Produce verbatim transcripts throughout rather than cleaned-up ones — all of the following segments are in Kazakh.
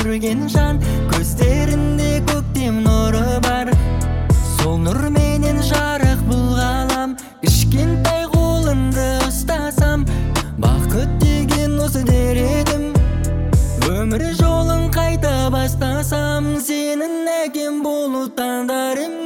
көрген жан, көздерінде көктем нұры бар. Сол нұр менен жарық бұл ғалам, кішкентай қолымды ұстасам, бақыт деген осы дер едім. Өмір жолын қайта бастасам, сенің әкем болу таңдарым.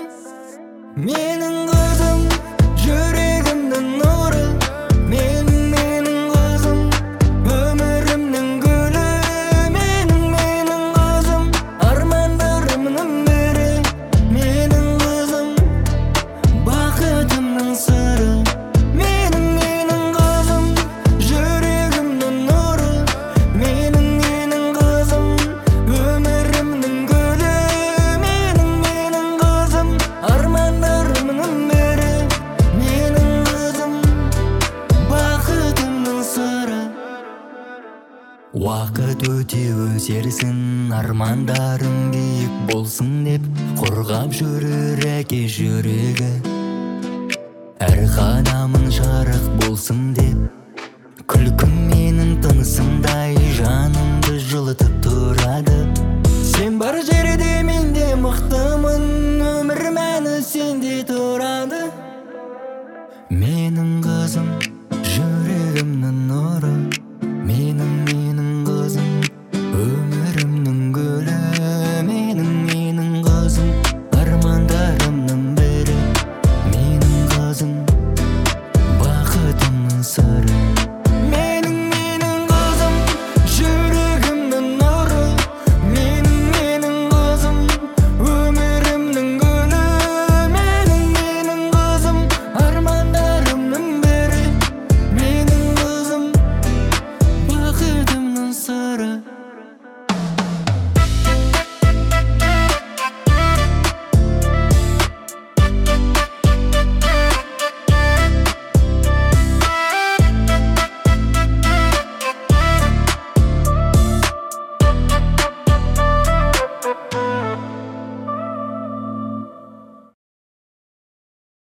Менің қызым, жүрегімнің нұры, менің менің қызым, өмірімнің гүлі. Менің менің қызым, армандарымның бірі. Менің қызым, бақытымның сыры. Менің менің қызым, жүрегімнің нұры, менің менің қызым, өмірімнің гүлі. Менің менің қызым, армандарымның бірі. Менің қызым, бақытымның сыры. Уақыт өте өзерсін, армандарым биік болсын деп қорғап жүрер әке жүрегі. Әр қадамын жарық болсын деп, күлкім менің тынысымдай жанымды жылытып тұрады. Сен бар жер